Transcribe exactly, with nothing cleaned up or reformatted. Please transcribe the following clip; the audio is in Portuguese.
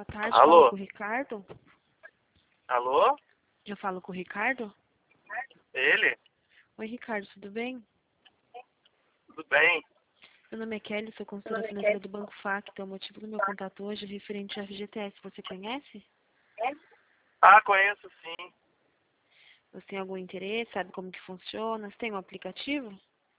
Boa tarde, Alô? falo com o Ricardo. Alô? Eu falo com o Ricardo. Ele? Oi, Ricardo, tudo bem? Tudo bem? Meu nome é Kelly, sou consultora financeira do Banco F A C. Então, o motivo do meu contato hoje é referente ao F G T S. Você conhece? Ah, conheço sim. Você tem algum interesse? Sabe como que funciona? Você tem um aplicativo?